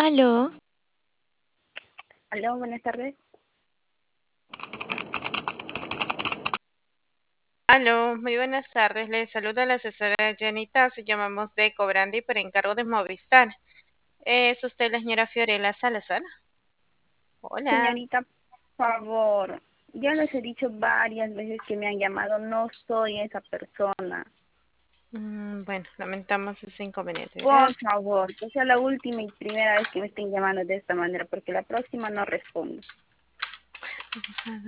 Aló, Aló, buenas tardes. Aló, muy buenas tardes. Les saluda la asesora Jenny Tasso. Llamamos de Cobrandi por encargo de Movistar. ¿Es usted la señora Fiorella Salazar? Hola. Señorita, por favor, ya les he dicho varias veces que me han llamado, no soy esa persona. Bueno, lamentamos ese inconveniente. Por favor, que sea la última y primera vez que me estén llamando de esta manera, porque la próxima no respondo.